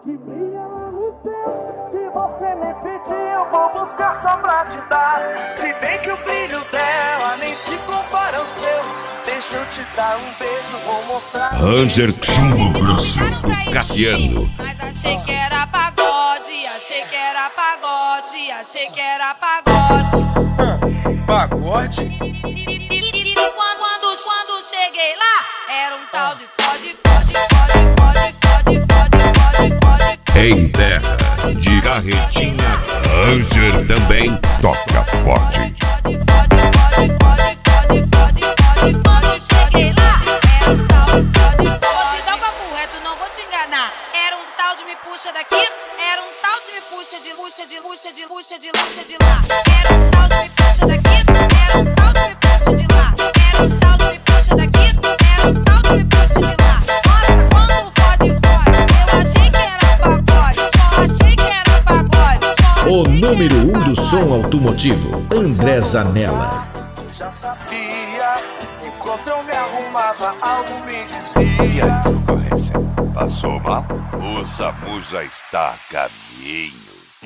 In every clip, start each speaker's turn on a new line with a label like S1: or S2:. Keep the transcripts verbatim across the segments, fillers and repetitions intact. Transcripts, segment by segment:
S1: que brilha lá no céu. Se você me pedir, eu vou buscar só pra te dar. Se bem que o brilho dela nem se compara ao seu. Deixa eu te dar um beijo, vou mostrar.
S2: Ranger Chumbo Grosso do Cassiano.
S3: Mas achei que era pagode, achei que era pagode, achei que era pagode.
S4: Pagode?
S3: Quando, quando, quando cheguei lá, era um tal de fode, fode, fode, fode, fode, fode, fode, fode.
S2: Em terra de carretinha, Ranger também toca forte.
S3: Fode, fode, fode, fode, fode, fode, fode, fode. Cheguei lá, era um tal de fode, fode. Vou te dar um papo reto, não vou te enganar. Era um tal de me puxa daqui, era um tal de me puxa de puxa de puxa de puxa de puxa de lá. Era um tal de me puxa daqui, era um tal de me puxa de lá. Era um tal de me puxa daqui, era um tal de me puxa de lá. Nossa, quando o fode fode, eu achei que era pagode, só achei que era pagode.
S5: O número um do som automotivo, André Zanella.
S1: Já sabia, enquanto eu me arrumava, algo me dizia.
S2: E aí, concorrência? Passou mal? O SAMU já está a caminho.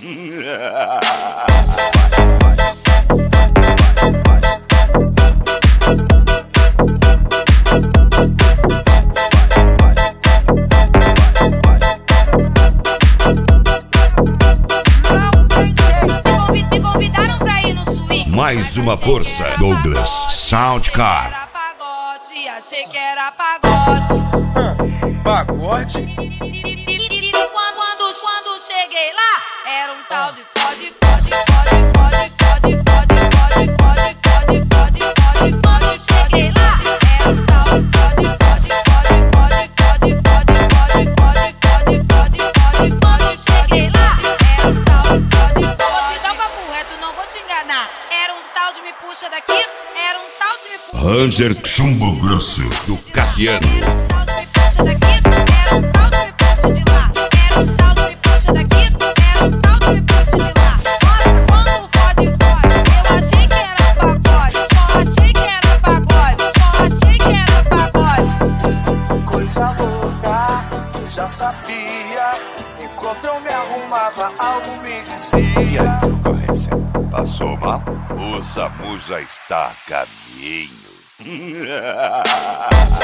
S3: Me convidaram pra ir no swing.
S2: Mais uma força, Douglas Soundcar.
S3: Era pagode, achei que era pagode.
S4: Pagode?
S3: Quando, quando, quando cheguei lá, era um tal de fode, fode, fode, fode, fode, fode, fode, fode, fode, fode, fode, fode. Cheguei lá, era um tal de fode, fode, fode, fode, fode, fode, fode, fode, fode, fode, fode. Cheguei lá, era um tal de fode, fode. Vou te dar um papo reto, não vou te enganar. Era um tal de me puxa daqui, era um tal de me puxa.
S2: Ranger Chumbo Grosso do Cassiano.
S3: Era um tal de me puxa daqui, era um tal de me puxa de lá. Era um tal de me puxa daqui, era um tal de me puxa de lá. Nossa, quando o fode fode, eu achei que era pagode, só achei que era pagode, só achei que era pagode.
S1: Coisa louca, eu já sabia. Enquanto eu me arrumava, algo me dizia.
S2: E aí, concorrência? Passou mal? O SAMU já está a caminho.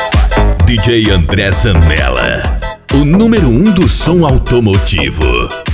S5: D J André Zanella, o número um do som automotivo.